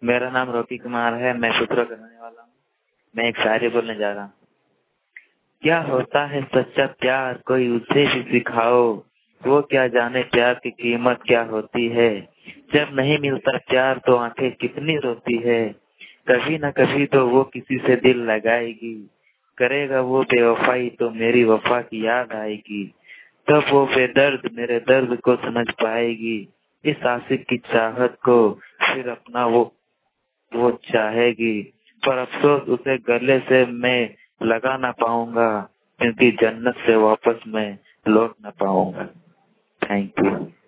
मेरा नाम रॉकी कुमार है। मैं सूत्रों का रहने वाला हूँ। मैं एक शायरी बोलने जा रहा हूँ। क्या होता है सच्चा प्यार, कोई उसे भी सिखाओ। वो क्या जाने प्यार की कीमत क्या होती है। जब नहीं मिलता प्यार तो आंखें कितनी रोती है। कभी न कभी तो वो किसी से दिल लगाएगी। करेगा वो बेवफाई तो मेरी वफा की याद आएगी। तब वो बेदर्द मेरे दर्द को समझ पाएगी। इस आशिक की चाहत को फिर अपना वो चाहेगी। पर अफसोस उसे गले से मैं लगा ना पाऊंगा, क्योंकि जन्नत से वापस मैं लौट ना पाऊंगा। Thank you.